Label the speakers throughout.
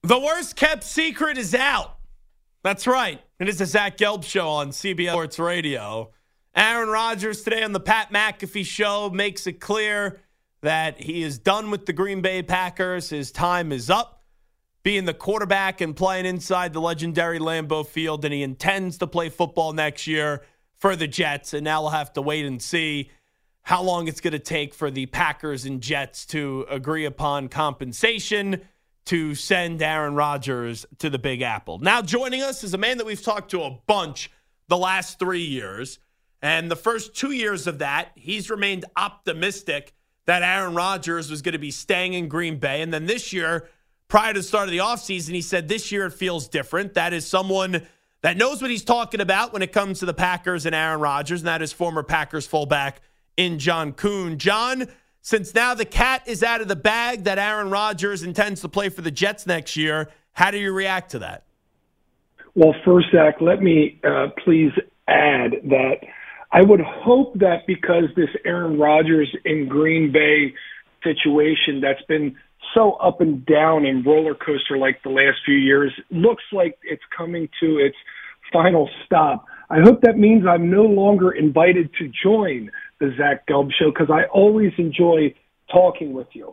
Speaker 1: The worst kept secret is out. That's right. It is the Zach Gelb Show on CBS Sports Radio. Aaron Rodgers today on the Pat McAfee Show makes it clear that he is done with the Green Bay Packers. His time is up being the quarterback and playing inside the legendary Lambeau Field, and he intends to play football next year for the Jets. And now we'll have to wait and see how long it's going to take for the Packers and Jets to agree upon compensation to send Aaron Rodgers to the Big Apple. Now joining us is a man that we've talked to a bunch the last 3 years. And the first 2 years of that, he's remained optimistic that Aaron Rodgers was going to be staying in Green Bay. And then this year, prior to the start of the offseason, he said this year it feels different. That is someone that knows what he's talking about when it comes to the Packers and Aaron Rodgers, and that is former Packers fullback in John Kuhn. John, since now the cat is out of the bag that Aaron Rodgers intends to play for the Jets next year, how do you react to that?
Speaker 2: Well, first, Zach, let me please add that I would hope that because this Aaron Rodgers in Green Bay situation that's been so up and down and roller coaster like the last few years looks like it's coming to its final stop. I hope that means I'm no longer invited to join the Zach Gelb Show because I always enjoy talking with you.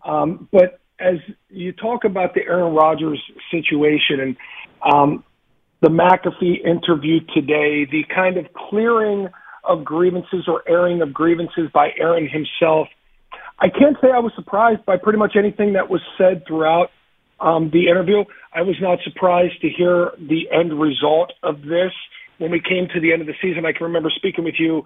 Speaker 2: But as you talk about the Aaron Rodgers situation and the McAfee interview today, the kind of clearing of grievances or airing of grievances by Aaron himself, I can't say I was surprised by pretty much anything that was said throughout the interview. I was not surprised to hear the end result of this. When we came to the end of the season, I can remember speaking with you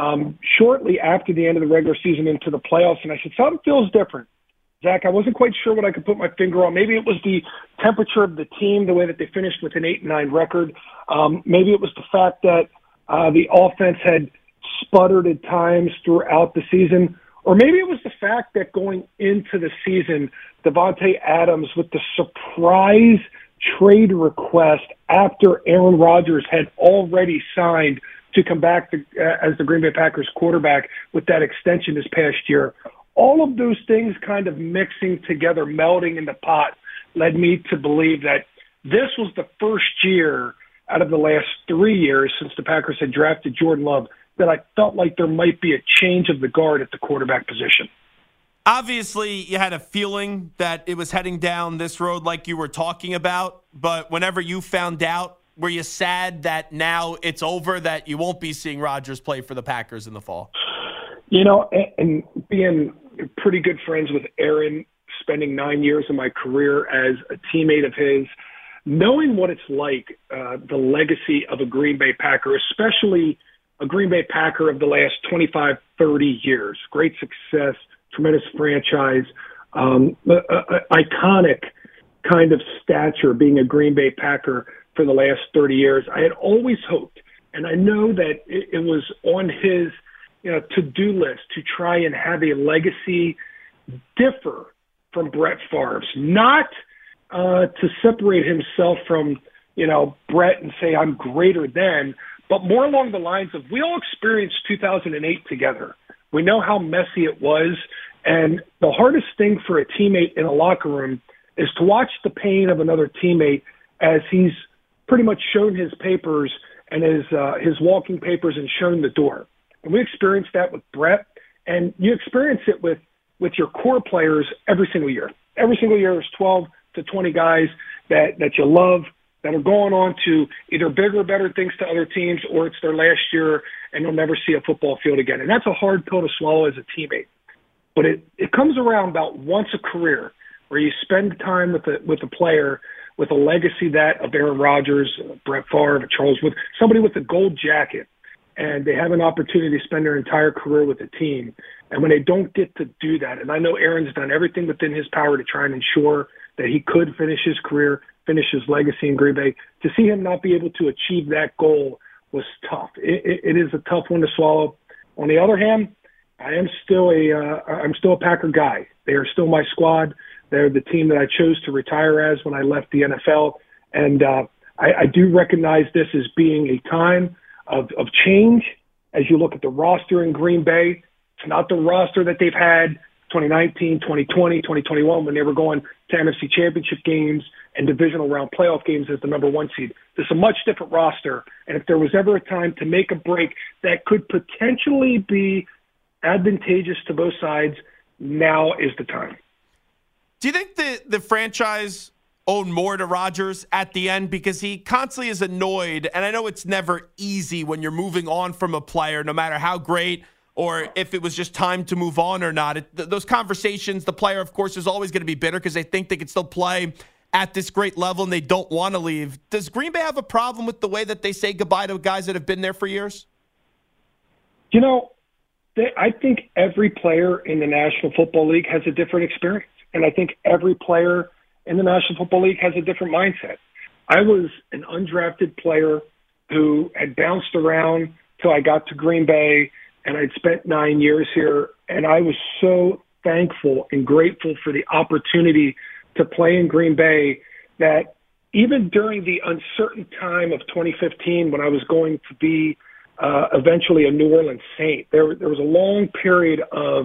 Speaker 2: shortly after the end of the regular season into the playoffs, and I said, something feels different. Zach, I wasn't quite sure what I could put my finger on. Maybe it was the temperature of the team, the way that they finished with an 8-9 record. Maybe it was the fact that the offense had sputtered at times throughout the season. Or maybe it was the fact that going into the season, Davante Adams with the surprise trade request after Aaron Rodgers had already signed to come back as the Green Bay Packers quarterback with that extension this past year. All of those things kind of mixing together, melding in the pot, led me to believe that this was the first year out of the last 3 years since the Packers had drafted Jordan Love that I felt like there might be a change of the guard at the quarterback position.
Speaker 1: Obviously, you had a feeling that it was heading down this road like you were talking about, but whenever you found out, were you sad that now it's over, that you won't be seeing Rodgers play for the Packers in the fall?
Speaker 2: You know, and being pretty good friends with Aaron, spending 9 years of my career as a teammate of his, knowing what it's like, the legacy of a Green Bay Packer, especially a Green Bay Packer of the last 25, 30 years, great success, tremendous franchise, iconic kind of stature being a Green Bay Packer for the last 30 years. I had always hoped, and I know that it was on his to-do list to try and have a legacy differ from Brett Favre's, not to separate himself from, Brett and say I'm greater than, but more along the lines of we all experienced 2008 together. We know how messy it was, and the hardest thing for a teammate in a locker room is to watch the pain of another teammate as he's pretty much shown his papers and his walking papers and shown the door. And we experienced that with Brett, and you experience it with your core players every single year. Every single year there's 12 to 20 guys that you love that are going on to either bigger, better things to other teams, or it's their last year and you'll never see a football field again. And that's a hard pill to swallow as a teammate. But it comes around about once a career where you spend time with a player with a legacy that of Aaron Rodgers, Brett Favre, Charles Wood, somebody with a gold jacket, and they have an opportunity to spend their entire career with a team. And when they don't get to do that, and I know Aaron's done everything within his power to try and ensure that he could finish his career, finish his legacy in Green Bay, to see him not be able to achieve that goal was tough. It is a tough one to swallow. On the other hand, I'm still a Packer guy. They are still my squad. They're the team that I chose to retire as when I left the NFL. And I do recognize this as being a time of change. As you look at the roster in Green Bay, it's not the roster that they've had 2019, 2020, 2021, when they were going to NFC championship games and divisional round playoff games as the number one seed. There's a much different roster. And if there was ever a time to make a break that could potentially be advantageous to both sides, now is the time.
Speaker 1: Do you think the franchise owed more to Rodgers at the end? Because he constantly is annoyed, and I know it's never easy when you're moving on from a player, no matter how great or if it was just time to move on or not. Those conversations, the player, of course, is always going to be bitter because they think they can still play at this great level and they don't want to leave. Does Green Bay have a problem with the way that they say goodbye to guys that have been there for years?
Speaker 2: You know, I think every player in the National Football League has a different experience. And I think every player in the National Football League has a different mindset. I was an undrafted player who had bounced around till I got to Green Bay, and I'd spent 9 years here. And I was so thankful and grateful for the opportunity to play in Green Bay that even during the uncertain time of 2015, when I was going to be eventually a New Orleans Saint, there was a long period of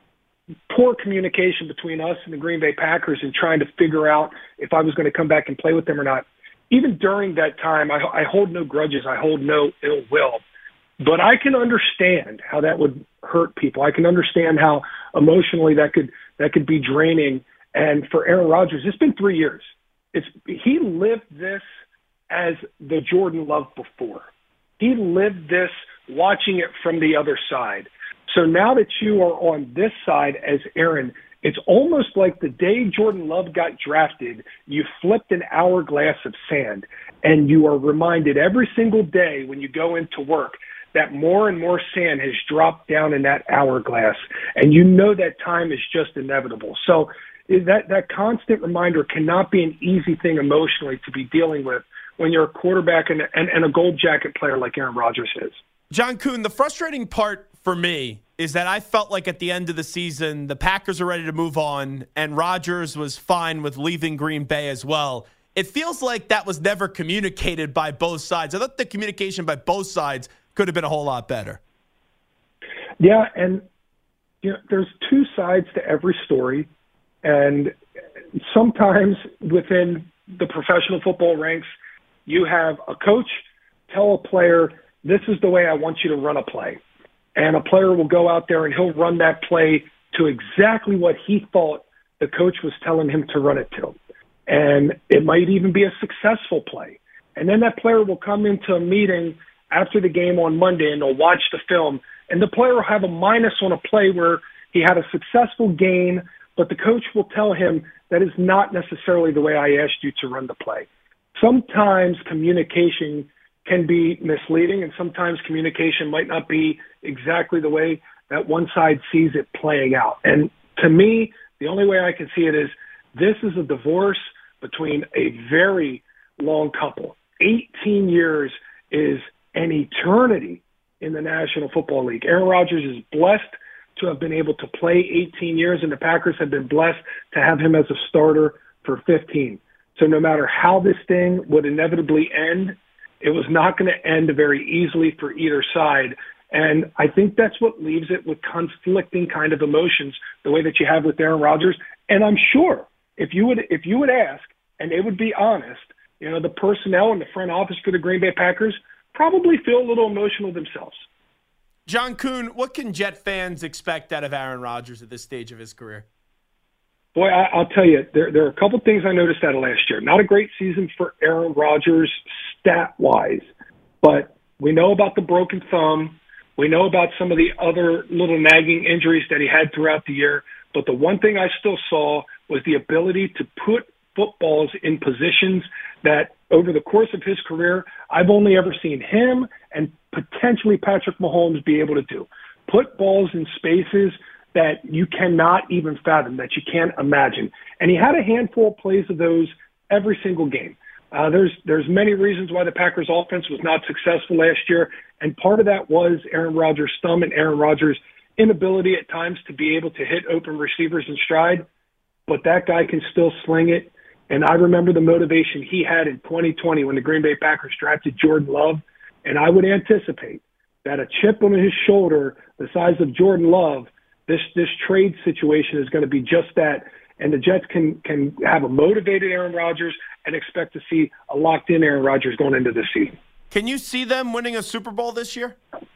Speaker 2: poor communication between us and the Green Bay Packers in trying to figure out if I was going to come back and play with them or not. Even during that time, I hold no grudges. I hold no ill will. But I can understand how that would hurt people. I can understand how emotionally that could be draining. And for Aaron Rodgers, it's been 3 years. He lived this as the Jordan Love before. He lived this watching it from the other side. So now that you are on this side as Aaron, it's almost like the day Jordan Love got drafted, you flipped an hourglass of sand, and you are reminded every single day when you go into work that more and more sand has dropped down in that hourglass, and you know that time is just inevitable. So that constant reminder cannot be an easy thing emotionally to be dealing with when you're a quarterback and a gold jacket player like Aaron Rodgers is.
Speaker 1: John Kuhn, the frustrating part for me is that I felt like at the end of the season, the Packers are ready to move on, and Rodgers was fine with leaving Green Bay as well. It feels like that was never communicated by both sides. I thought the communication by both sides could have been a whole lot better.
Speaker 2: Yeah, and there's two sides to every story, and sometimes within the professional football ranks, you have a coach tell a player, this is the way I want you to run a play. And a player will go out there and he'll run that play to exactly what he thought the coach was telling him to run it to. And it might even be a successful play. And then that player will come into a meeting after the game on Monday and they'll watch the film. And the player will have a minus on a play where he had a successful gain, but the coach will tell him that is not necessarily the way I asked you to run the play. Sometimes communication can be misleading, and sometimes communication might not be exactly the way that one side sees it playing out. And to me, the only way I can see it is this is a divorce between a very long couple. 18 years is an eternity in the National Football League. Aaron Rodgers is blessed to have been able to play 18 years, and the Packers have been blessed to have him as a starter for 15. So no matter how this thing would inevitably end, it was not going to end very easily for either side. And I think that's what leaves it with conflicting kind of emotions, the way that you have with Aaron Rodgers. And I'm sure if you would ask, and they would be honest, the personnel in the front office for the Green Bay Packers probably feel a little emotional themselves.
Speaker 1: John Kuhn, what can Jet fans expect out of Aaron Rodgers at this stage of his career?
Speaker 2: Boy, I'll tell you, there are a couple things I noticed out of last year. Not a great season for Aaron Rodgers stat-wise, but we know about the broken thumb. We know about some of the other little nagging injuries that he had throughout the year. But the one thing I still saw was the ability to put footballs in positions that over the course of his career, I've only ever seen him and potentially Patrick Mahomes be able to do. Put balls in spaces that you cannot even fathom, that you can't imagine. And he had a handful of plays of those every single game. There's many reasons why the Packers offense was not successful last year, and part of that was Aaron Rodgers' thumb and Aaron Rodgers' inability at times to be able to hit open receivers in stride, but that guy can still sling it. And I remember the motivation he had in 2020 when the Green Bay Packers drafted Jordan Love, and I would anticipate that a chip on his shoulder the size of Jordan Love This trade situation is going to be just that, and the Jets can have a motivated Aaron Rodgers and expect to see a locked-in Aaron Rodgers going into this season.
Speaker 1: Can you see them winning a Super Bowl this year?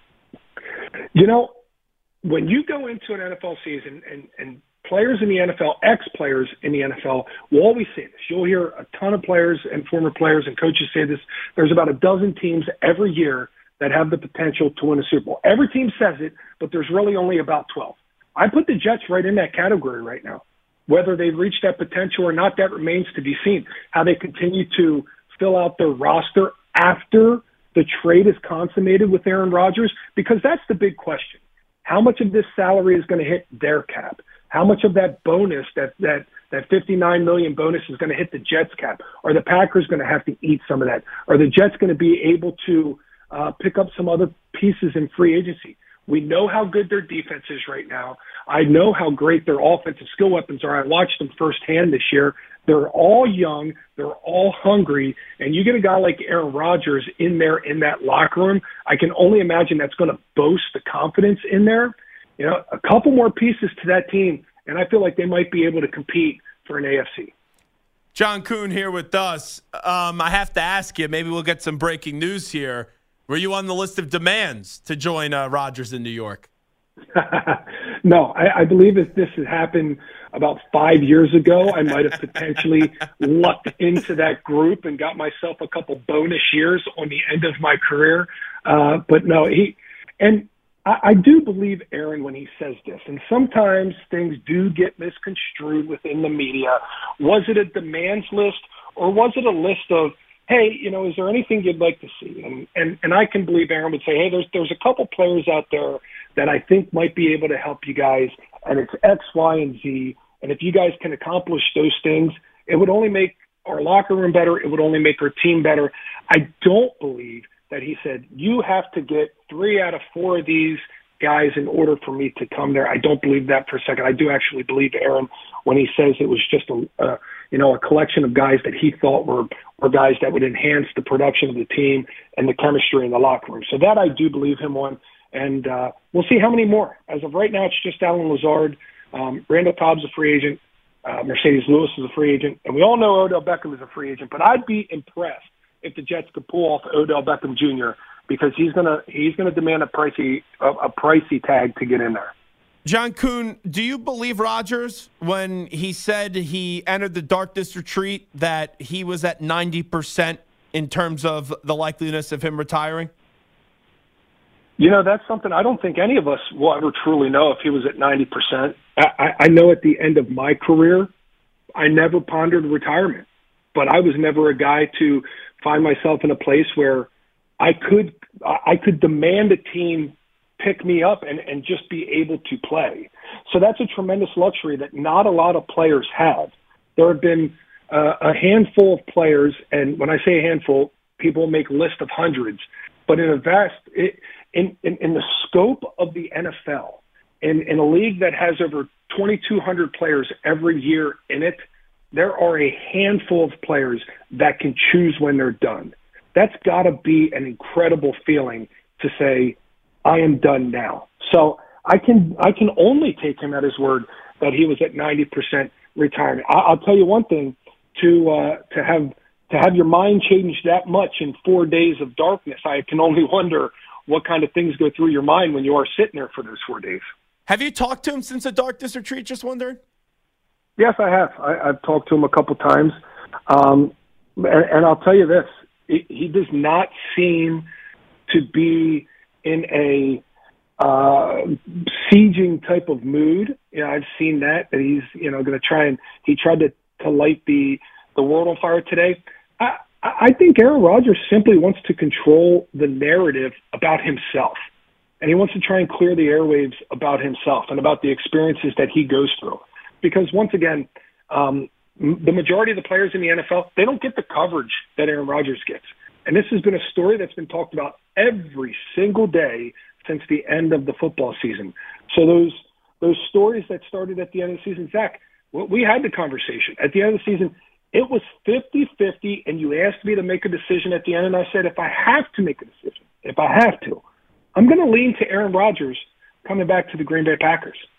Speaker 2: You know, when you go into an NFL season and players in the NFL, ex-players in the NFL, will always say this. You'll hear a ton of players and former players and coaches say this. There's about a dozen teams every year that have the potential to win a Super Bowl. Every team says it, but there's really only about 12. I put the Jets right in that category right now. Whether they've reached that potential or not, that remains to be seen. How they continue to fill out their roster after the trade is consummated with Aaron Rodgers, because that's the big question. How much of this salary is going to hit their cap? How much of that bonus, that $59 million bonus, is going to hit the Jets cap? Are the Packers going to have to eat some of that? Are the Jets going to be able to pick up some other pieces in free agency? We know how good their defense is right now. I know how great their offensive skill weapons are. I watched them firsthand this year. They're all young. They're all hungry. And you get a guy like Aaron Rodgers in there in that locker room, I can only imagine that's going to boast the confidence in there. You know, a couple more pieces to that team, and I feel like they might be able to compete for an AFC.
Speaker 1: John Kuhn here with us. I have to ask you, maybe we'll get some breaking news here. Were you on the list of demands to join Rodgers in New York?
Speaker 2: No, I believe if this had happened about 5 years ago, I might have potentially lucked into that group and got myself a couple bonus years on the end of my career. But no, I do believe Aaron when he says this, and sometimes things do get misconstrued within the media. Was it a demands list, or was it a list of, hey, you know, is there anything you'd like to see? And I can believe Aaron would say, hey, there's a couple players out there that I think might be able to help you guys, and it's X, Y, and Z. And if you guys can accomplish those things, it would only make our locker room better. It would only make our team better. I don't believe that he said, you have to get 3 out of 4 of these guys in order for me to come there. I don't believe that for a second. I do actually believe Aaron when he says it was just a collection of guys that he thought were guys that would enhance the production of the team and the chemistry in the locker room. So that I do believe him on. And we'll see how many more. As of right now, it's just Allen Lazard. Randall Cobb's a free agent. Mercedes Lewis is a free agent. And we all know Odell Beckham is a free agent. But I'd be impressed if the Jets could pull off Odell Beckham Jr. because he's gonna demand a pricey tag to get in there.
Speaker 1: John Kuhn, do you believe Rodgers when he said he entered the darkness retreat that he was at 90% in terms of the likeliness of him retiring?
Speaker 2: You know, that's something I don't think any of us will ever truly know if he was at 90%. I know at the end of my career, I never pondered retirement, but I was never a guy to find myself in a place where I could demand a team pick me up and just be able to play. So that's a tremendous luxury that not a lot of players have. There have been a handful of players, and when I say a handful, people make lists of hundreds, but in the scope of the NFL, in a league that has over 2,200 players every year in it, there are a handful of players that can choose when they're done. That's got to be an incredible feeling to say, I am done now. So I can only take him at his word that he was at 90% retirement. I'll tell you one thing, to have your mind change that much in 4 days of darkness, I can only wonder what kind of things go through your mind when you are sitting there for those 4 days.
Speaker 1: Have you talked to him since the darkness retreat? Just wondering.
Speaker 2: Yes, I have. I've talked to him a couple times. And I'll tell you this, he does not seem to be in a sieging type of mood. You know, I've seen that he's, going to try and he tried to light the world on fire today. I think Aaron Rodgers simply wants to control the narrative about himself. And he wants to try and clear the airwaves about himself and about the experiences that he goes through. Because once again, the majority of the players in the NFL, they don't get the coverage that Aaron Rodgers gets. And this has been a story that's been talked about every single day since the end of the football season. So those stories that started at the end of the season, Zach, we had the conversation. At the end of the season, it was 50-50, and you asked me to make a decision at the end, and I said, if I have to make a decision, I'm going to lean to Aaron Rodgers coming back to the Green Bay Packers.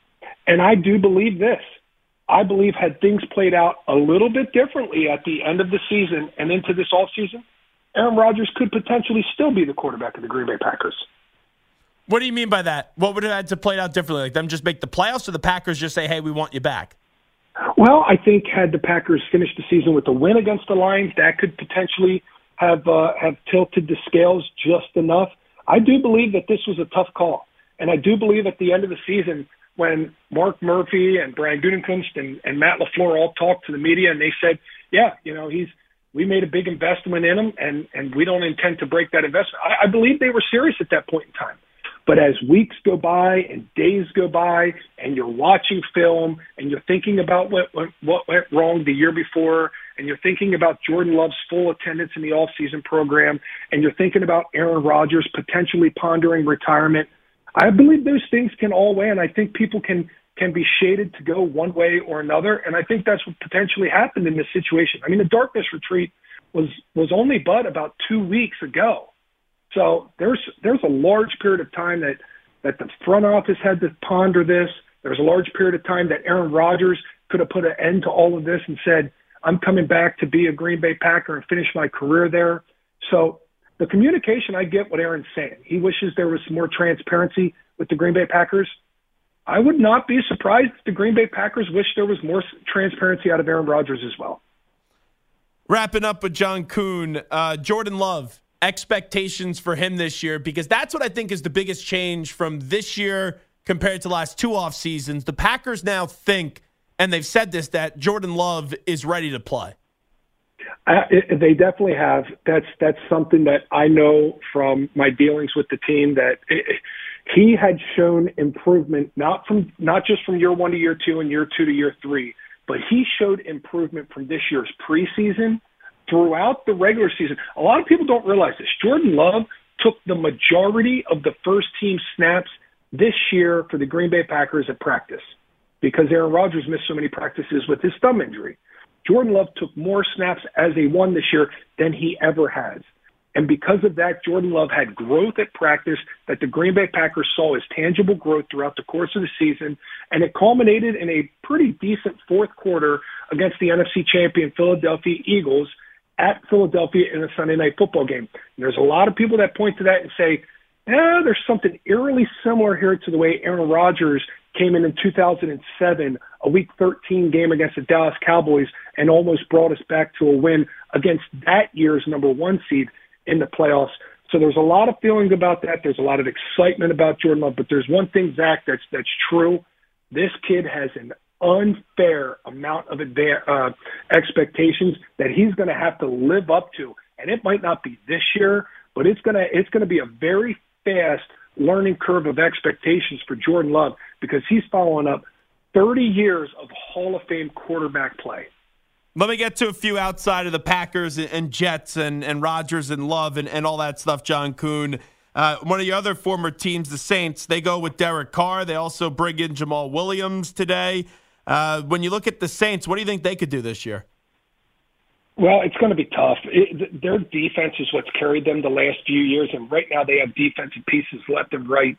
Speaker 2: And I do believe this. I believe had things played out a little bit differently at the end of the season and into this offseason, Aaron Rodgers could potentially still be the quarterback of the Green Bay Packers.
Speaker 1: What do you mean by that? What would have had to play out differently? Like them just make the playoffs, or the Packers just say, hey, we want you back?
Speaker 2: Well, I think had the Packers finished the season with a win against the Lions, that could potentially have tilted the scales just enough. I do believe that this was a tough call. And I do believe at the end of the season, when Mark Murphy and Brian Gutekunst and Matt LaFleur all talked to the media and they said, yeah, we made a big investment in him and we don't intend to break that investment. I believe they were serious at that point in time. But as weeks go by and days go by and you're watching film and you're thinking about what went wrong the year before and you're thinking about Jordan Love's full attendance in the offseason program and you're thinking about Aaron Rodgers potentially pondering retirement, I believe those things can all weigh, and I think people can be shaded to go one way or another, and I think that's what potentially happened in this situation. I mean, the darkness retreat was only but about 2 weeks ago. So there's a large period of time that the front office had to ponder this. There's a large period of time that Aaron Rodgers could have put an end to all of this and said, I'm coming back to be a Green Bay Packer and finish my career there. So the communication, I get what Aaron's saying. He wishes there was more transparency with the Green Bay Packers. I would not be surprised if the Green Bay Packers wish there was more transparency out of Aaron Rodgers as well.
Speaker 1: Wrapping up with John Kuhn, Jordan Love, expectations for him this year, because that's what I think is the biggest change from this year compared to the last two off seasons. The Packers now think, and they've said this, that Jordan Love is ready to play.
Speaker 2: They definitely have. That's something that I know from my dealings with the team, that he had shown improvement, not just from year 1 to year 2 and year 2 to year 3, but he showed improvement from this year's preseason throughout the regular season. A lot of people don't realize this. Jordan Love took the majority of the first team snaps this year for the Green Bay Packers at practice because Aaron Rodgers missed so many practices with his thumb injury. Jordan Love took more snaps as a one this year than he ever has. And because of that, Jordan Love had growth at practice that the Green Bay Packers saw as tangible growth throughout the course of the season, and it culminated in a pretty decent fourth quarter against the NFC champion Philadelphia Eagles at Philadelphia in a Sunday night football game. And there's a lot of people that point to that and say, there's something eerily similar here to the way Aaron Rodgers came in 2007, a Week 13 game against the Dallas Cowboys, and almost brought us back to a win against that year's number 1 seed in the playoffs. So there's a lot of feelings about that. There's a lot of excitement about Jordan Love. But there's one thing, Zach, that's true. This kid has an unfair amount of expectations that he's going to have to live up to. And it might not be this year, but it's going to be a very fast learning curve of expectations for Jordan Love because he's following up 30 years of Hall of Fame quarterback play.
Speaker 1: Let me get to a few outside of the Packers and Jets and Rodgers and Love and all that stuff, John Kuhn. One of your other former teams, the Saints, they go with Derek Carr. They also bring in Jamal Williams today. When you look at the Saints, what do you think they could do this year?
Speaker 2: Well, it's going to be tough. Their defense is what's carried them the last few years, and right now they have defensive pieces left and right,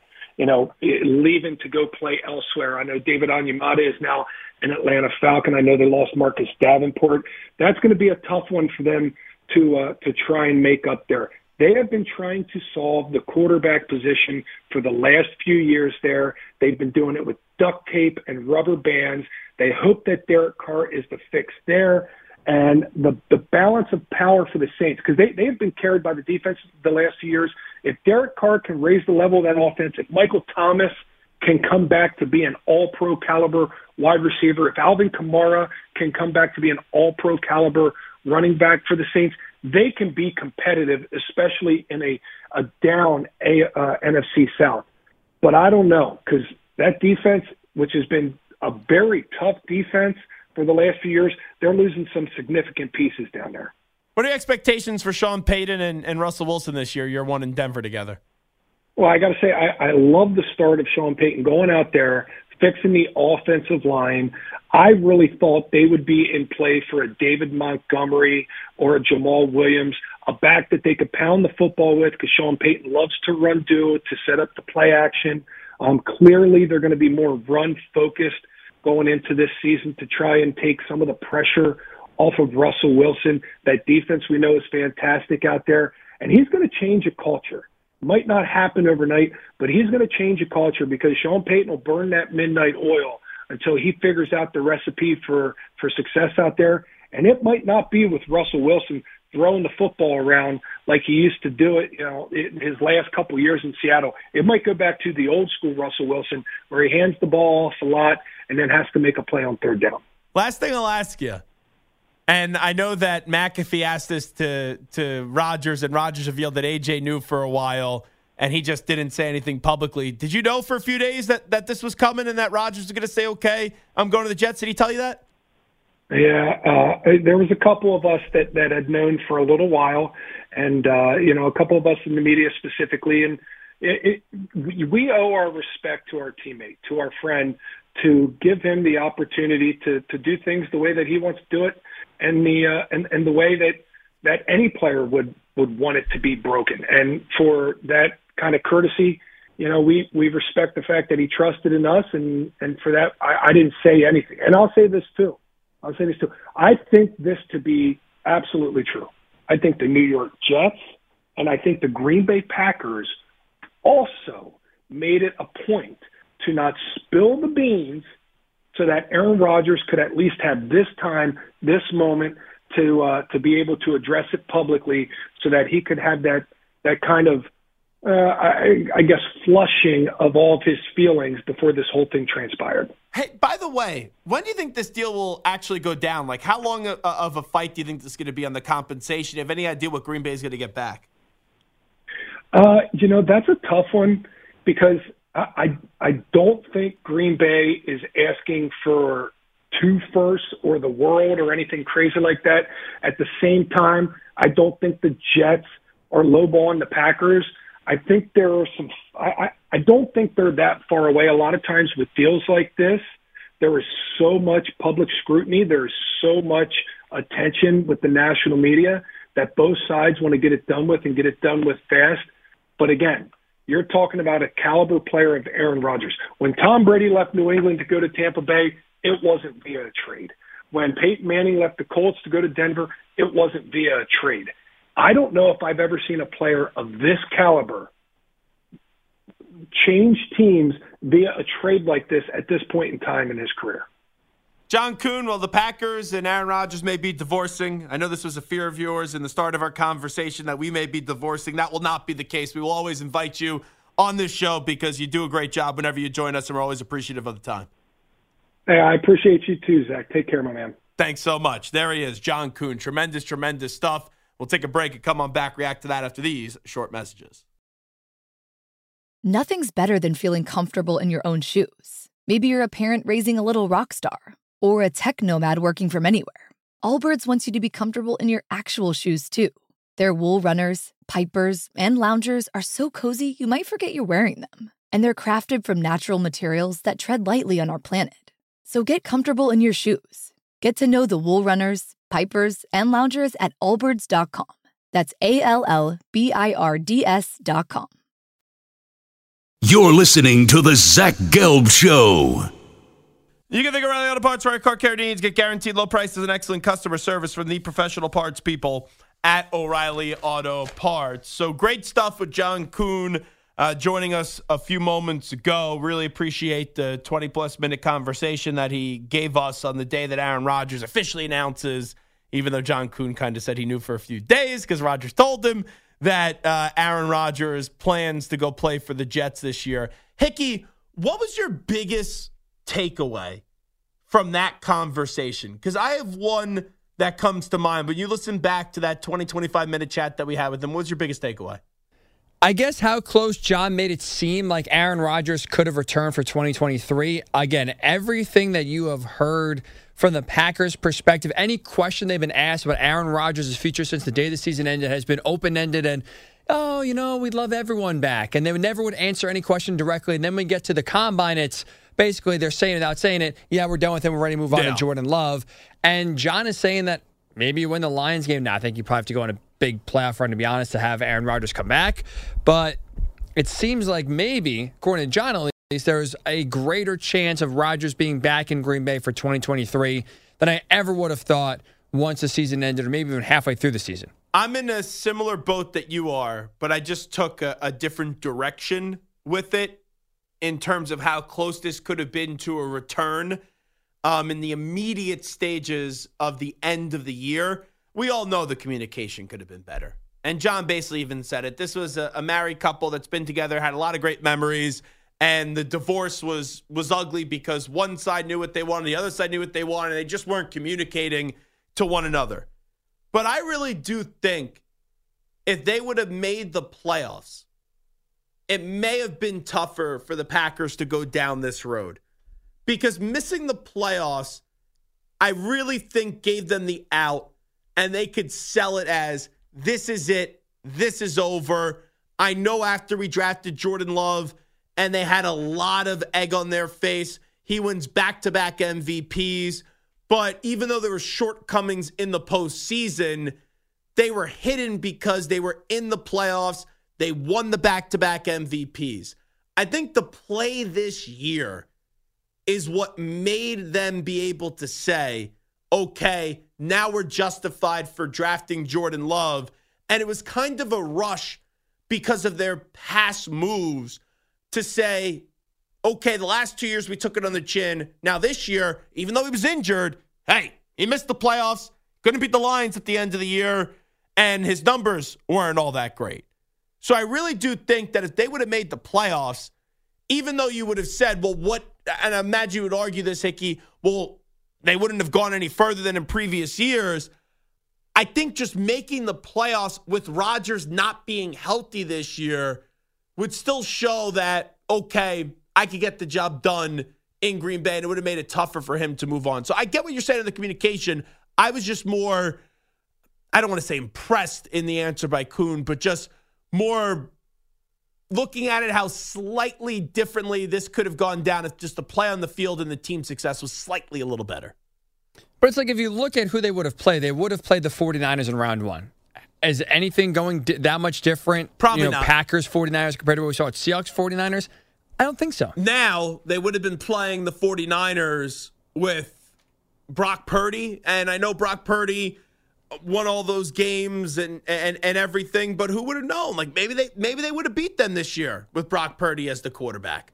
Speaker 2: leaving to go play elsewhere. I know David Onyemata is now an Atlanta Falcon. I know they lost Marcus Davenport. That's going to be a tough one for them to try and make up there. They have been trying to solve the quarterback position for the last few years there. They've been doing it with duct tape and rubber bands. They hope that Derek Carr is the fix there. And the balance of power for the Saints, because they have been carried by the defense the last few years. If Derek Carr can raise the level of that offense, if Michael Thomas can come back to be an all-pro caliber wide receiver, if Alvin Kamara can come back to be an all-pro caliber running back for the Saints, they can be competitive, especially in a down NFC South. But I don't know, because that defense, which has been a very tough defense for the last few years, they're losing some significant pieces down there.
Speaker 1: What are your expectations for Sean Payton and Russell Wilson this year, year one in Denver together?
Speaker 2: Well, I got to say, I love the start of Sean Payton going out there, fixing the offensive line. I really thought they would be in play for a David Montgomery or a Jamal Williams, a back that they could pound the football with because Sean Payton loves to run do to set up the play action. Clearly, they're going to be more run-focused going into this season to try and take some of the pressure off of Russell Wilson. That defense we know is fantastic out there, and he's going to change a culture. Might not happen overnight, but he's going to change a culture because Sean Payton will burn that midnight oil until he figures out the recipe for success out there. And it might not be with Russell Wilson throwing the football around like he used to do it, in his last couple of years in Seattle. It might go back to the old school Russell Wilson where he hands the ball off a lot and then has to make a play on third down.
Speaker 1: Last thing I'll ask you. And I know that McAfee asked this to Rodgers, and Rodgers revealed that A.J. knew for a while, and he just didn't say anything publicly. Did you know for a few days that this was coming and that Rodgers was going to say, okay, I'm going to the Jets? Did he tell you that?
Speaker 2: Yeah, there was a couple of us that had known for a little while, and, a couple of us in the media specifically. And we owe our respect to our teammate, to our friend, to give him the opportunity to do things the way that he wants to do it. And the way that any player would want it to be broken. And for that kind of courtesy, we respect the fact that he trusted in us, and for that, I didn't say anything. And I'll say this too. I think this to be absolutely true. I think the New York Jets and I think the Green Bay Packers also made it a point to not spill the beans so that Aaron Rodgers could at least have this time, this moment to be able to address it publicly so that he could have that kind of, I guess, flushing of all of his feelings before this whole thing transpired.
Speaker 1: Hey, by the way, when do you think this deal will actually go down? Like, how long of a fight do you think this is going to be on the compensation? Do you have any idea what Green Bay is going to get back?
Speaker 2: That's a tough one because I don't think Green Bay is asking for 2 firsts or the world or anything crazy like that. At the same time, I don't think the Jets are lowballing the Packers. I think there are some – I don't think they're that far away. A lot of times with deals like this, there is so much public scrutiny. There is so much attention with the national media that both sides want to get it done with and get it done with fast. But again, you're talking about a caliber player of Aaron Rodgers. When Tom Brady left New England to go to Tampa Bay, it wasn't via a trade. When Peyton Manning left the Colts to go to Denver, it wasn't via a trade. I don't know if I've ever seen a player of this caliber change teams via a trade like this at this point in time in his career.
Speaker 1: John Kuhn, well, the Packers and Aaron Rodgers may be divorcing. I know this was a fear of yours in the start of our conversation that we may be divorcing. That will not be the case. We will always invite you on this show because you do a great job whenever you join us, and we're always appreciative of the time.
Speaker 2: Hey, I appreciate you too, Zach. Take care, my man.
Speaker 1: Thanks so much. There he is, John Kuhn. Tremendous stuff. We'll take a break and come on back, react to that after these short messages.
Speaker 3: Nothing's better than feeling comfortable in your own shoes. Maybe you're a parent raising a little rock star or a tech nomad working from anywhere. Allbirds wants you to be comfortable in your actual shoes, too. Their wool runners, pipers, and loungers are so cozy you might forget you're wearing them. And they're crafted from natural materials that tread lightly on our planet. So get comfortable in your shoes. Get to know the wool runners, pipers, and loungers at allbirds.com. That's ALLBIRDS.com.
Speaker 4: You're listening to The Zach Gelb Show.
Speaker 1: You can think O'Reilly Auto Parts, right? Car care needs. Get guaranteed low prices and excellent customer service from the professional parts people at O'Reilly Auto Parts. So great stuff with John Kuhn joining us a few moments ago. Really appreciate the 20-plus minute conversation that he gave us on the day that Aaron Rodgers officially announces, even though John Kuhn kind of said he knew for a few days because Rodgers told him that Aaron Rodgers plans to go play for the Jets this year. Hickey, what was your biggest takeaway from that conversation? Because I have one that comes to mind. When you listen back to that 20, 25-minute chat that we had with him, what was your biggest takeaway?
Speaker 5: I guess how close John made it seem like Aaron Rodgers could have returned for 2023. Again, everything that you have heard from the Packers' perspective, any question they've been asked about Aaron Rodgers' future since the day the season ended has been open-ended and, we'd love everyone back. And they never would answer any question directly. And then when we get to the combine, it's basically they're saying it without saying it. Yeah, we're done with him. We're ready to move on to Jordan Love. And John is saying that maybe you win the Lions game. Now, I think you probably have to go on a big playoff run, to be honest, to have Aaron Rodgers come back. But it seems like maybe, according to John, there's a greater chance of Rodgers being back in Green Bay for 2023 than I ever would have thought once the season ended, or maybe even halfway through the season.
Speaker 1: I'm in a similar boat that you are, but I just took a different direction with it in terms of how close this could have been to a return in the immediate stages of the end of the year. We all know the communication could have been better. And John basically even said it. This was a married couple that's been together, had a lot of great memories, and the divorce was ugly because one side knew what they wanted, the other side knew what they wanted, and they just weren't communicating to one another. But I really do think if they would have made the playoffs, it may have been tougher for the Packers to go down this road. Because missing the playoffs, I really think gave them the out, and they could sell it as, this is it, this is over. I know after we drafted Jordan Love, and they had a lot of egg on their face, he wins back-to-back MVPs. But even though there were shortcomings in the postseason, they were hidden because they were in the playoffs. They won the back-to-back MVPs. I think the play this year is what made them be able to say, okay, now we're justified for drafting Jordan Love. And it was kind of a rush because of their past moves to say, okay, the last 2 years we took it on the chin. Now this year, even though he was injured, hey, he missed the playoffs, couldn't beat the Lions at the end of the year, and his numbers weren't all that great. So I really do think that if they would have made the playoffs, even though you would have said, well, what, and I imagine you would argue this, Hickey, well, they wouldn't have gone any further than in previous years. I think just making the playoffs with Rodgers not being healthy this year would still show that, okay, I could get the job done in Green Bay, and it would have made it tougher for him to move on. So I get what you're saying in the communication. I was just more, I don't want to say impressed in the answer by Kuhn, but just more looking at it how slightly differently this could have gone down if just the play on the field and the team success was slightly a little better.
Speaker 5: But it's like if you look at who they would have played, they would have played the 49ers in round one. Is anything going that much different?
Speaker 1: Probably not.
Speaker 5: Packers, 49ers compared to what we saw at Seahawks, 49ers? I don't think so.
Speaker 1: Now, they would have been playing the 49ers with Brock Purdy, and I know Brock Purdy won all those games and everything, but who would have known? Like maybe they would have beat them this year with Brock Purdy as the quarterback.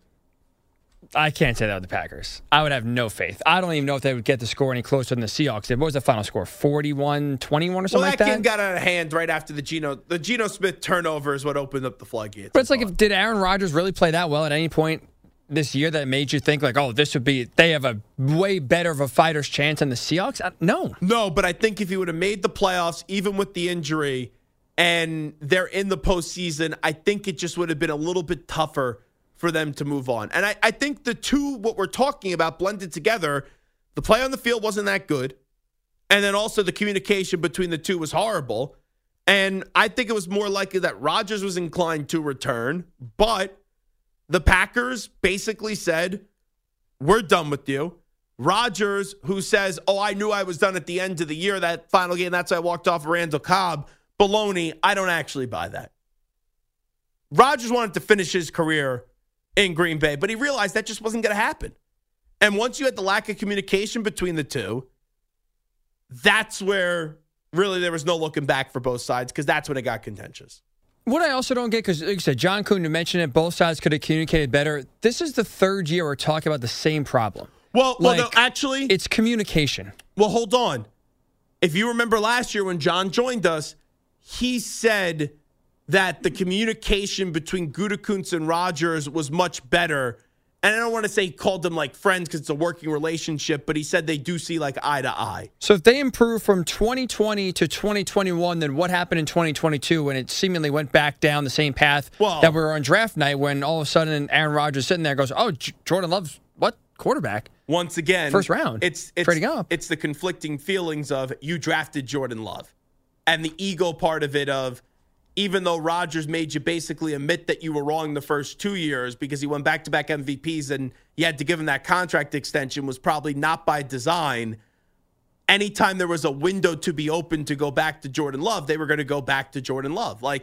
Speaker 5: I can't say that with the Packers. I would have no faith. I don't even know if they would get the score any closer than the Seahawks. What was the final score? 41-21 or something like that?
Speaker 1: Well, that game got out of hand right after the Geno Smith turnover is what opened up the floodgates.
Speaker 5: But it's like, did Aaron Rodgers really play that well at any point this year that made you think like, oh, this would be, they have a way better of a fighter's chance than the Seahawks? No.
Speaker 1: No, but I think if he would have made the playoffs, even with the injury, and they're in the postseason, I think it just would have been a little bit tougher for them to move on. And I think the two, what we're talking about, blended together. The play on the field wasn't that good. And then also the communication between the two was horrible. And I think it was more likely that Rodgers was inclined to return. But the Packers basically said, we're done with you. Rodgers, who says, oh, I knew I was done at the end of the year, that final game, that's why I walked off of Randall Cobb. Baloney, I don't actually buy that. Rodgers wanted to finish his career in Green Bay, but he realized that just wasn't going to happen. And once you had the lack of communication between the two, that's where really there was no looking back for both sides, because that's when it got contentious.
Speaker 5: What I also don't get, because like you said, John Kuhn, you mentioned it, both sides could have communicated better. This is the third year we're talking about the same problem.
Speaker 1: Well, no, actually,
Speaker 5: it's communication.
Speaker 1: Well, hold on. If you remember last year when John joined us, he said that the communication between Gutekunst and Rodgers was much better. And I don't want to say he called them like friends because it's a working relationship, but he said they do see like eye to eye.
Speaker 5: So if they improve from 2020 to 2021, then what happened in 2022 when it seemingly went back down the same path that we were on draft night, when all of a sudden Aaron Rodgers sitting there goes, oh, Jordan Love's what? Quarterback?
Speaker 1: Once again,
Speaker 5: first round.
Speaker 1: It's
Speaker 5: trading up.
Speaker 1: It's the conflicting feelings of you drafted Jordan Love and the ego part of it of, even though Rodgers made you basically admit that you were wrong the first 2 years because he won back-to-back MVPs and you had to give him that contract extension, was probably not by design. Anytime there was a window to be open to go back to Jordan Love, they were going to go back to Jordan Love. Like,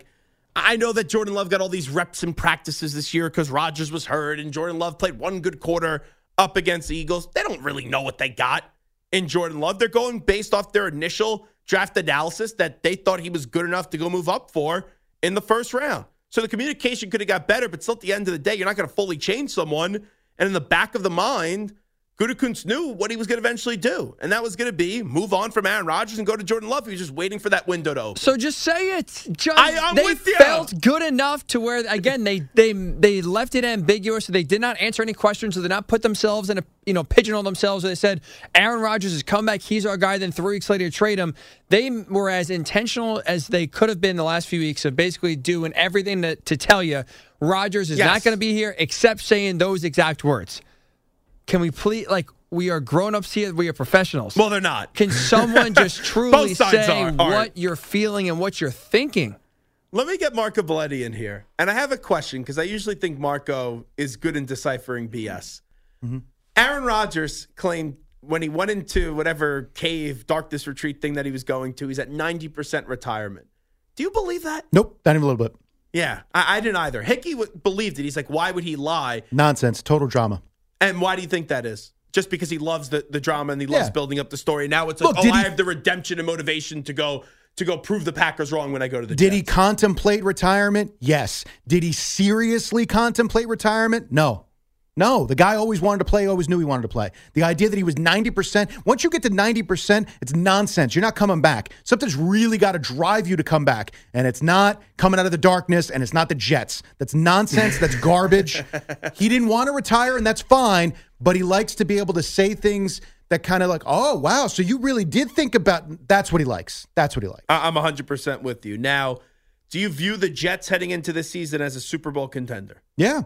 Speaker 1: I know that Jordan Love got all these reps in practices this year because Rodgers was hurt and Jordan Love played one good quarter up against the Eagles. They don't really know what they got in Jordan Love. They're going based off their initial draft analysis that they thought he was good enough to go move up for in the first round. So the communication could have got better, but still at the end of the day, you're not going to fully change someone. And in the back of the mind, Gutekunst knew what he was going to eventually do, and that was going to be move on from Aaron Rodgers and go to Jordan Love. He was just waiting for that window to open.
Speaker 5: So just say it, John.
Speaker 1: I'm
Speaker 5: they
Speaker 1: with you.
Speaker 5: Felt good enough to where, again, they left it ambiguous. So they did not answer any questions. So they did not put themselves in a pigeonhole themselves. So they said Aaron Rodgers has come back. He's our guy. Then 3 weeks later, trade him. They were as intentional as they could have been the last few weeks of basically doing everything to tell you Rodgers is not going to be here, except saying those exact words. Can we please, we are grown-ups here. We are professionals.
Speaker 1: Well, they're not.
Speaker 5: Can someone just truly say
Speaker 1: are.
Speaker 5: what you're feeling and what you're thinking?
Speaker 1: Let me get Marco Belletti in here. And I have a question because I usually think Marco is good in deciphering BS. Mm-hmm. Aaron Rodgers claimed when he went into whatever cave, darkness retreat thing that he was going to, he's at 90% retirement. Do you believe that?
Speaker 6: Nope, not even a little bit.
Speaker 1: Yeah, I didn't either. Hickey believed it. He's like, why would he lie?
Speaker 6: Nonsense, total drama.
Speaker 1: And why do you think that is? Just because he loves the drama and he loves building up the story. Now it's like,
Speaker 6: Look,
Speaker 1: I have the redemption and motivation to go prove the Packers wrong when I go to the Jets.
Speaker 6: Did he contemplate retirement? Yes. Did he seriously contemplate retirement? No. No, the guy always wanted to play, always knew he wanted to play. The idea that he was 90%, once you get to 90%, it's nonsense. You're not coming back. Something's really got to drive you to come back, and it's not coming out of the darkness, and it's not the Jets. That's nonsense. That's garbage. He didn't want to retire, and that's fine, but he likes to be able to say things that kind of like, oh, wow, so you really did think about, that's what he likes. That's what he likes.
Speaker 1: I'm 100% with you. Now, do you view the Jets heading into this season as a Super Bowl contender?
Speaker 6: Yeah.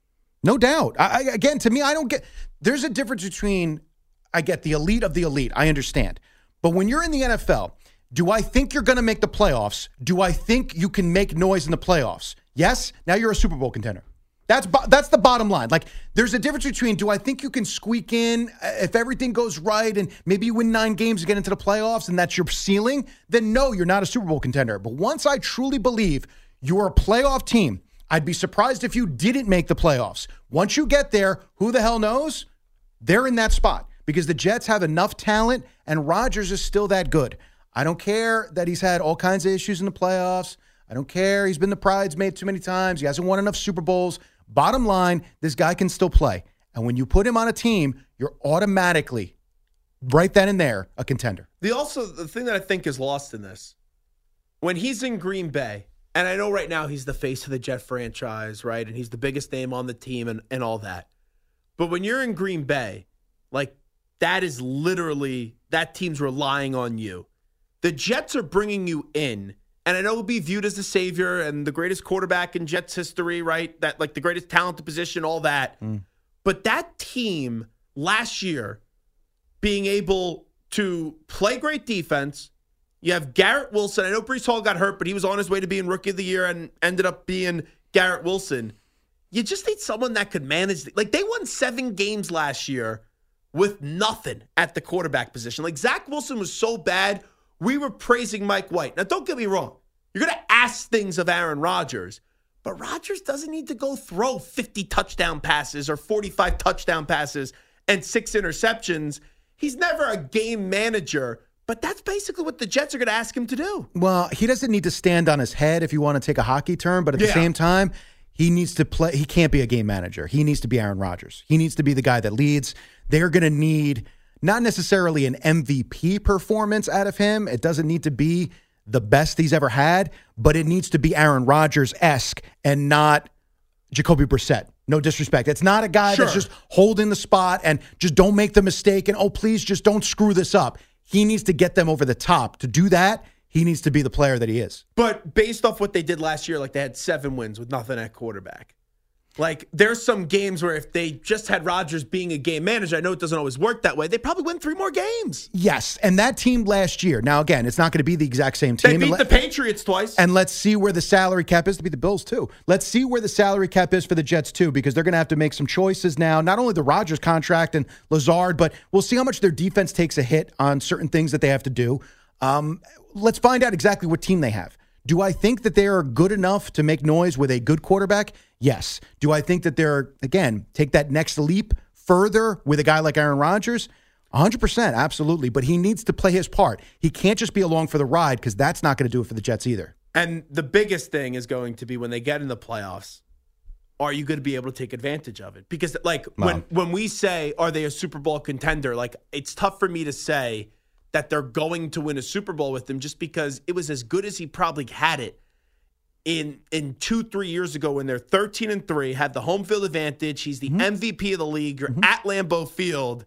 Speaker 6: No doubt. Again, to me, I don't get – there's a difference between – I get the elite of the elite. I understand. But when you're in the NFL, do I think you're going to make the playoffs? Do I think you can make noise in the playoffs? Yes? Now you're a Super Bowl contender. That's the bottom line. Like, there's a difference between do I think you can squeak in if everything goes right and maybe you win 9 games to get into the playoffs and that's your ceiling? Then no, you're not a Super Bowl contender. But once I truly believe you're a playoff team – I'd be surprised if you didn't make the playoffs. Once you get there, who the hell knows? They're in that spot because the Jets have enough talent and Rodgers is still that good. I don't care that he's had all kinds of issues in the playoffs. I don't care. He's been the bridesmaid too many times. He hasn't won enough Super Bowls. Bottom line, this guy can still play. And when you put him on a team, you're automatically, right then and there, a contender.
Speaker 1: The thing that I think is lost in this, when he's in Green Bay, and I know right now he's the face of the Jet franchise, right? And he's the biggest name on the team and all that. But when you're in Green Bay, like that is literally, that team's relying on you. The Jets are bringing you in, and I know he'll be viewed as the savior and the greatest quarterback in Jets history, right? That like the greatest talented position, all that. But that team last year being able to play great defense. You have Garrett Wilson. I know Breece Hall got hurt, but he was on his way to being Rookie of the Year and ended up being Garrett Wilson. You just need someone that could manage. Like, they won 7 games last year with nothing at the quarterback position. Like, Zach Wilson was so bad, we were praising Mike White. Now, don't get me wrong. You're going to ask things of Aaron Rodgers, but Rodgers doesn't need to go throw 50 touchdown passes or 45 touchdown passes and 6 interceptions. He's never a game manager. But that's basically what the Jets are going to ask him to do.
Speaker 6: Well, he doesn't need to stand on his head if you want to take a hockey term, but at the same time, he needs to play. He can't be a game manager. He needs to be Aaron Rodgers. He needs to be the guy that leads. They're going to need not necessarily an MVP performance out of him. It doesn't need to be the best he's ever had, but it needs to be Aaron Rodgers-esque and not Jacoby Brissett. No disrespect. It's not a guy that's just holding the spot and just don't make the mistake and, oh, please just don't screw this up. He needs to get them over the top. To do that, he needs to be the player that he is.
Speaker 1: But based off what they did last year, like they had 7 wins with nothing at quarterback. Like, there's some games where if they just had Rodgers being a game manager, I know it doesn't always work that way, they probably win 3 more games.
Speaker 6: Yes, and that team last year, now again, it's not going to be the exact same team.
Speaker 1: They beat the Patriots twice.
Speaker 6: And let's see where the salary cap is. To beat the Bills, too. Let's see where the salary cap is for the Jets, too, because they're going to have to make some choices now. Not only the Rodgers contract and Lazard, but we'll see how much their defense takes a hit on certain things that they have to do. Let's find out exactly what team they have. Do I think that they are good enough to make noise with a good quarterback? Yes. Do I think that they're, again, take that next leap further with a guy like Aaron Rodgers? 100%, absolutely. But he needs to play his part. He can't just be along for the ride because that's not going to do it for the Jets either.
Speaker 1: And the biggest thing is going to be when they get in the playoffs, are you going to be able to take advantage of it? Because when we say, are they a Super Bowl contender, it's tough for me to say that they're going to win a Super Bowl with him just because it was as good as he probably had it in 2-3 years ago when they're 13-3, had the home field advantage. He's the MVP of the league. You're at Lambeau Field,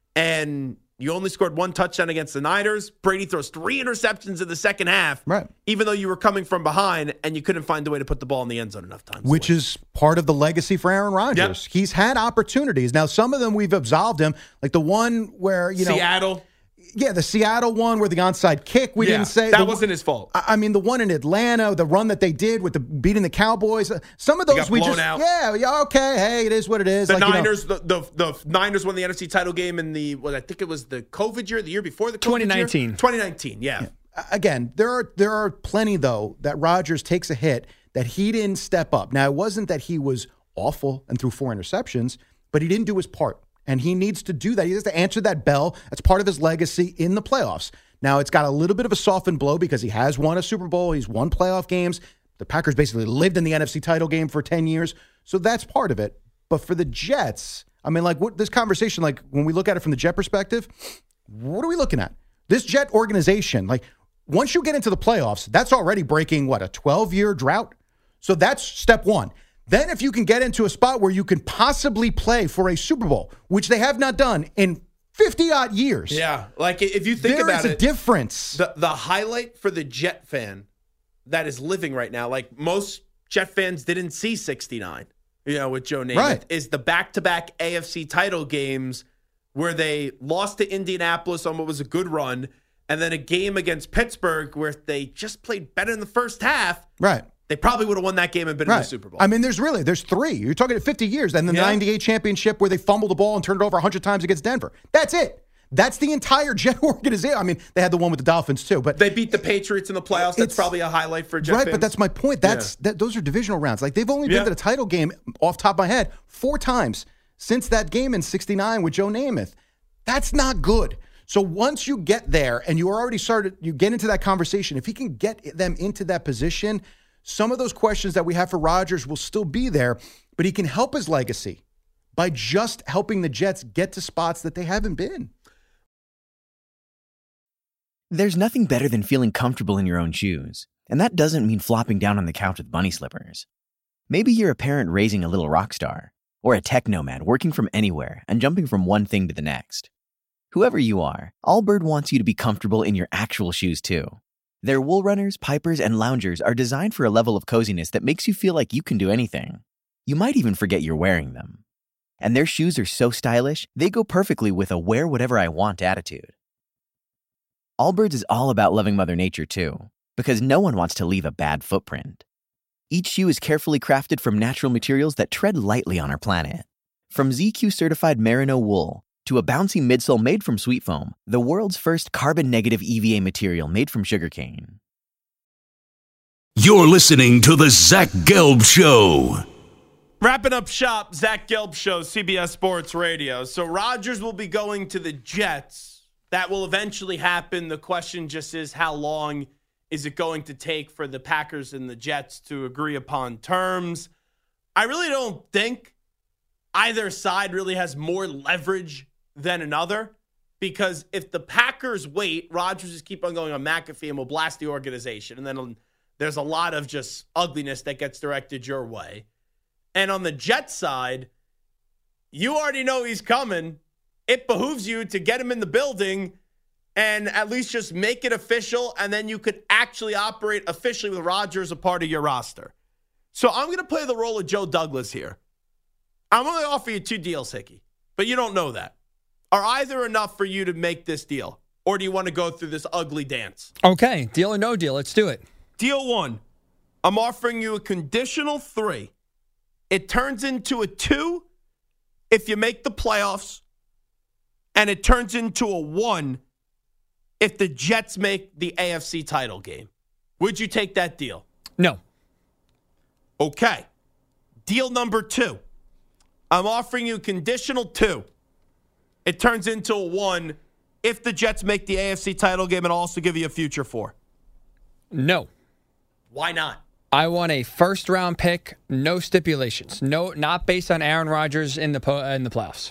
Speaker 1: and you only scored 1 touchdown against the Niners. Brady throws 3 interceptions in the second half,
Speaker 6: right?
Speaker 1: Even though you were coming from behind and you couldn't find a way to put the ball in the end zone enough times.
Speaker 6: Which is part of the legacy for Aaron Rodgers. Yep. He's had opportunities. Now, some of them we've absolved him, like the one where,
Speaker 1: Seattle.
Speaker 6: Yeah, the Seattle one where the onside kick, we didn't say.
Speaker 1: That wasn't his fault.
Speaker 6: I mean, the one in Atlanta, the run that they did with beating the Cowboys, some of those we just, out. Yeah, okay, hey, it is what it is.
Speaker 1: The Niners, the Niners won the NFC title game in I think it was the COVID year, the year before the COVID
Speaker 5: 2019.
Speaker 1: year? 2019, yeah.
Speaker 6: Again, there are plenty, though, that Rodgers takes a hit that he didn't step up. Now, it wasn't that he was awful and threw 4 interceptions, but he didn't do his part. And he needs to do that. He has to answer that bell. That's part of his legacy in the playoffs. Now, it's got a little bit of a softened blow because he has won a Super Bowl. He's won playoff games. The Packers basically lived in the NFC title game for 10 years. So that's part of it. But for the Jets, I mean, this conversation, when we look at it from the Jet perspective, what are we looking at? This Jet organization, once you get into the playoffs, that's already breaking, a 12-year drought? So that's step one. Then if you can get into a spot where you can possibly play for a Super Bowl, which they have not done in 50-odd years.
Speaker 1: Yeah, if you think about it.
Speaker 6: There is a difference.
Speaker 1: The highlight for the Jet fan that is living right now, most Jet fans didn't see 69, with Joe Namath,
Speaker 6: right,
Speaker 1: is the back-to-back AFC title games where they lost to Indianapolis on what was a good run, and then a game against Pittsburgh where they just played better in the first half.
Speaker 6: Right.
Speaker 1: They probably would have won that game and been in the Super Bowl.
Speaker 6: I mean, there's 3. You're talking 50 years. And then the 98 championship where they fumbled the ball and turned it over 100 times against Denver. That's it. That's the entire Jet organization. I mean, they had the one with the Dolphins too. But
Speaker 1: they beat the Patriots in the playoffs. That's probably a highlight for Jet fans.
Speaker 6: But that's my point. Those are divisional rounds. They've only been to the title game, off the top of my head, 4 times since that game in 69 with Joe Namath. That's not good. So once you get there and you get into that conversation, if he can get them into that position, some of those questions that we have for Rodgers will still be there, but he can help his legacy by just helping the Jets get to spots that they haven't been.
Speaker 7: There's nothing better than feeling comfortable in your own shoes, and that doesn't mean flopping down on the couch with bunny slippers. Maybe you're a parent raising a little rock star, or a tech nomad working from anywhere and jumping from one thing to the next. Whoever you are, Allbird wants you to be comfortable in your actual shoes too. Their Wool Runners, Pipers, and Loungers are designed for a level of coziness that makes you feel like you can do anything. You might even forget you're wearing them. And their shoes are so stylish, they go perfectly with a wear-whatever-I-want attitude. Allbirds is all about loving Mother Nature too, because no one wants to leave a bad footprint. Each shoe is carefully crafted from natural materials that tread lightly on our planet. From ZQ-certified Merino wool, to a bouncy midsole made from sweet foam, the world's first carbon-negative EVA material made from sugarcane.
Speaker 4: You're listening to The Zach Gelb Show.
Speaker 1: Wrapping up shop, Zach Gelb Show, CBS Sports Radio. So Rodgers will be going to the Jets. That will eventually happen. The question just is, how long is it going to take for the Packers and the Jets to agree upon terms? I really don't think either side really has more leverage than another, because if the Packers wait, Rodgers just keep on going on McAfee and will blast the organization, and then there's a lot of just ugliness that gets directed your way. And on the Jets side, you already know he's coming. It behooves you to get him in the building and at least just make it official, and then you could actually operate officially with Rodgers a part of your roster. So I'm going to play the role of Joe Douglas here. I'm going to offer you 2 deals, Hickey, but you don't know that. Are either enough for you to make this deal, or do you want to go through this ugly dance?
Speaker 5: Okay, deal or no deal, let's do it.
Speaker 1: Deal 1, I'm offering you a conditional 3. It turns into a 2 if you make the playoffs, and it turns into a 1 if the Jets make the AFC title game, Would you take that deal?
Speaker 5: No.
Speaker 1: Okay. Deal number 2. I'm offering you conditional 2. It turns into a 1 if the Jets make the AFC title game and also give you a future 4.
Speaker 5: No.
Speaker 1: Why not?
Speaker 5: I want a first-round pick, no stipulations. No, not based on Aaron Rodgers in the playoffs.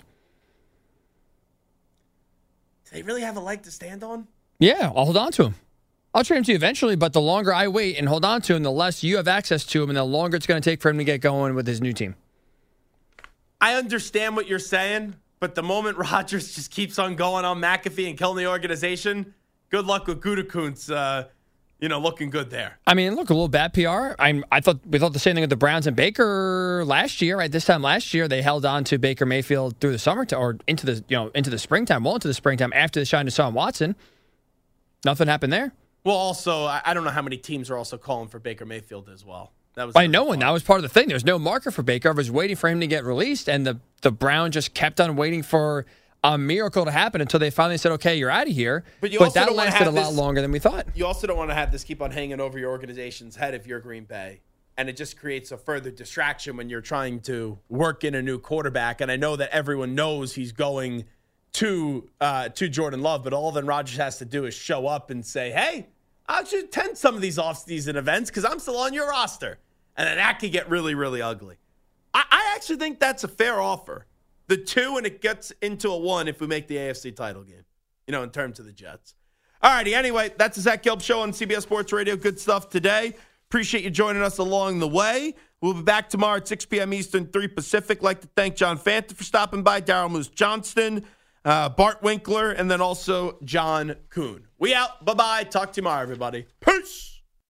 Speaker 1: Do they really have a leg to stand on?
Speaker 5: Yeah, I'll hold on to him. I'll trade him to you eventually, but the longer I wait and hold on to him, the less you have access to him and the longer it's going to take for him to get going with his new team.
Speaker 1: I understand what you're saying, but the moment Rodgers just keeps on going on McAfee and killing the organization, good luck with Gutekunst, looking good there.
Speaker 5: I mean, look, a little bad PR. We thought the same thing with the Browns and Baker last year. Right, this time last year, they held on to Baker Mayfield through the summer or into the springtime. Well, into the springtime after they signed Deshaun Watson. Nothing happened there.
Speaker 1: Well, also, I don't know how many teams are also calling for Baker Mayfield as well. That was
Speaker 5: no one. That was part of the thing. There's no market for Baker. I was waiting for him to get released, and the Browns just kept on waiting for a miracle to happen until they finally said, okay, you're out of here. But that lasted a lot longer than we thought.
Speaker 1: You also don't want to have this keep on hanging over your organization's head if you're Green Bay. And it just creates a further distraction when you're trying to work in a new quarterback. And I know that everyone knows he's going to Jordan Love, but all then Rodgers has to do is show up and say, hey, I should attend some of these off-season events because I'm still on your roster. And then that could get really, really ugly. I actually think that's a fair offer. The 2, and it gets into a 1 if we make the AFC title game, in terms of the Jets. All righty, anyway, that's the Zach Gelb Show on CBS Sports Radio. Good stuff today. Appreciate you joining us along the way. We'll be back tomorrow at 6 p.m. Eastern, 3 Pacific. Like to thank John Fanta for stopping by, Daryl Moose Johnston, Bart Winkler, and then also John Kuhn. We out. Bye-bye. Talk to you tomorrow, everybody. Peace.